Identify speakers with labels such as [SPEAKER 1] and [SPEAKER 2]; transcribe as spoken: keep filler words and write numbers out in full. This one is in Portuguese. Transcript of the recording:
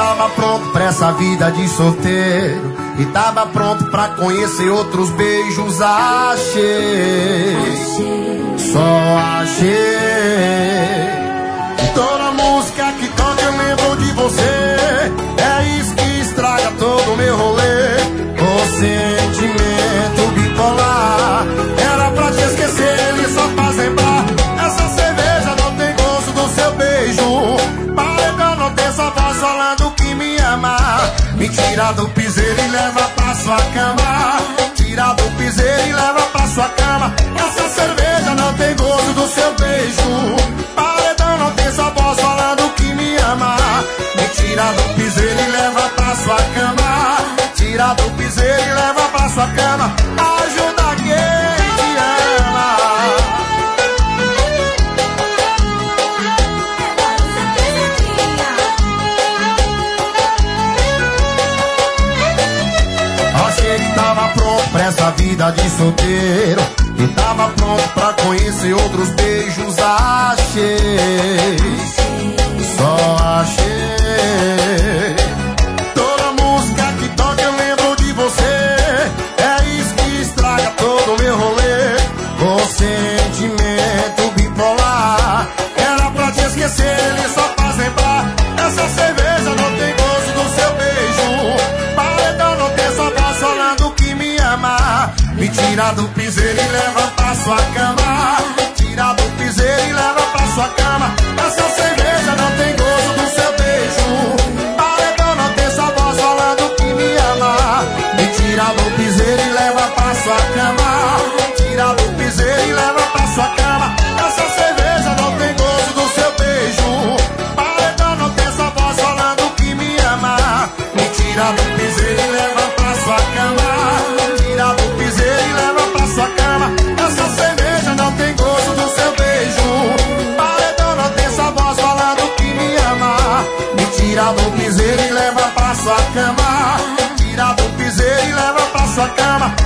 [SPEAKER 1] tava pronto pra essa vida de solteiro e tava pronto pra conhecer outros beijos. Achei, só achei. Toda música que toca eu lembro de você. É isso que estraga todo o meu rolê. O sentimento bipolar. Era pra te esquecer, ele só faz lembrar. Essa cerveja não tem gosto do seu beijo. Paredão não tem sua voz falando que me ama. Me tira do piseiro e leva pra sua cama. Tira do piseiro e leva pra sua cama. Essa cerveja não tem gosto do seu beijo. Paredão não tem sua voz falando que me ama. Me tira do piseiro e leva pra sua cama. Tira do piseiro e leva pra sua cama. Ajuda quem te ama. Achei que tava pronto pra essa vida de solteiro e tava pronto pra conhecer outros beijos. Achei, só achei. Toda música que toca eu lembro de você. É isso que estraga todo o meu rolê. O sentimento bipolar. Era pra te esquecer, ele só faz lembrar. Essa cerveja não tem gosto do seu beijo. Paredão não tem sua voz falando que me ama. Me tira do piseiro e leva pra sua cama. Tira do piseiro e leva pra sua cama. Essa cerveja não tem gosto do seu beijo. Paredão não tem sua voz falando que me ama. Me tira do piseiro e leva pra sua cama. Tira do piseiro e leva pra sua cama. Essa cerveja não tem gosto do seu beijo. Paredão não tem sua voz falando que me ama. Me tira do piseiro e leva pra sua cama. Tira do piseiro e leva pra sua cama. Essa cerveja não tem gosto do seu beijo. Paredão não tem sua voz falando que me ama. Me tira do piseiro e leva pra sua cama. Tira do piseiro e leva pra sua cama.